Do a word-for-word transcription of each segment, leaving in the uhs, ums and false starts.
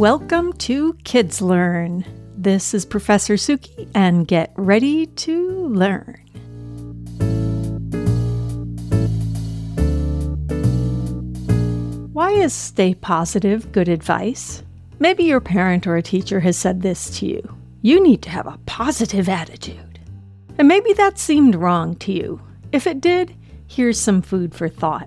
Welcome to Kids Learn. This is Professor Suki, and get ready to learn. Why is stay positive good advice? Maybe your parent or a teacher has said this to you. You need to have a positive attitude. And maybe that seemed wrong to you. If it did, here's some food for thought.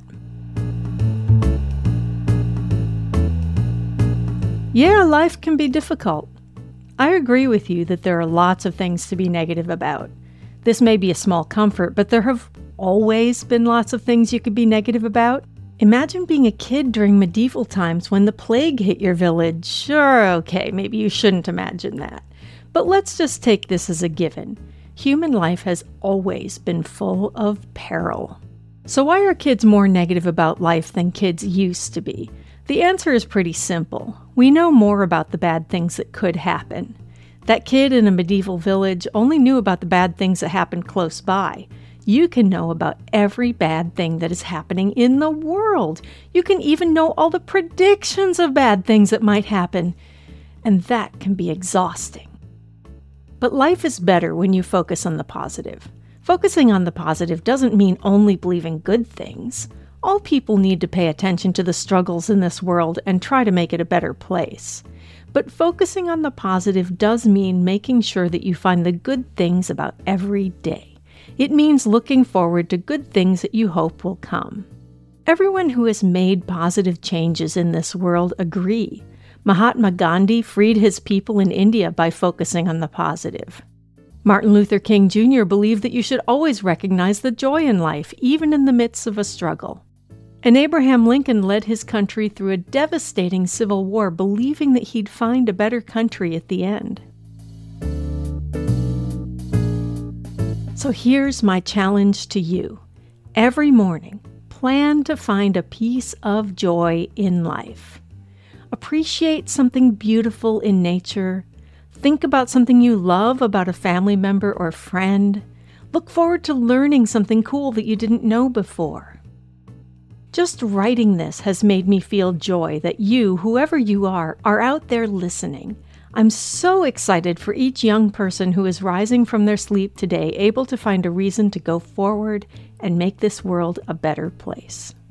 Yeah, life can be difficult. I agree with you that there are lots of things to be negative about. This may be a small comfort, but there have always been lots of things you could be negative about. Imagine being a kid during medieval times when the plague hit your village. Sure, okay, maybe you shouldn't imagine that. But let's just take this as a given. Human life has always been full of peril. So why are kids more negative about life than kids used to be? The answer is pretty simple. We know more about the bad things that could happen. That kid in a medieval village only knew about the bad things that happened close by. You can know about every bad thing that is happening in the world. You can even know all the predictions of bad things that might happen. And that can be exhausting. But life is better when you focus on the positive. Focusing on the positive doesn't mean only believing good things. All people need to pay attention to the struggles in this world and try to make it a better place. But focusing on the positive does mean making sure that you find the good things about every day. It means looking forward to good things that you hope will come. Everyone who has made positive changes in this world agree. Mahatma Gandhi freed his people in India by focusing on the positive. Martin Luther King Junior believed that you should always recognize the joy in life, even in the midst of a struggle. And Abraham Lincoln led his country through a devastating civil war, believing that he'd find a better country at the end. So here's my challenge to you. Every morning, plan to find a piece of joy in life. Appreciate something beautiful in nature. Think about something you love about a family member or friend. Look forward to learning something cool that you didn't know before. Just writing this has made me feel joy that you, whoever you are, are out there listening. I'm so excited for each young person who is rising from their sleep today, able to find a reason to go forward and make this world a better place.